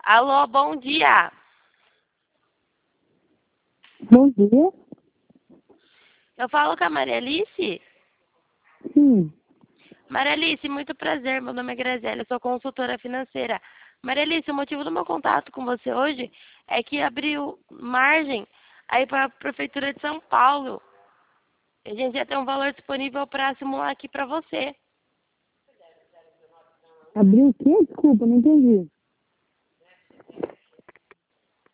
Alô, bom dia. Bom dia. Eu falo com a Maria Alice? Sim. Maria Alice, muito prazer. Meu nome é Graziela, eu sou consultora financeira. Maria Alice, o motivo do meu contato com você hoje é que abriu margem aí para a Prefeitura de São Paulo. A gente ia ter um valor disponível para simular aqui para você. Abriu o quê? Desculpa, não entendi.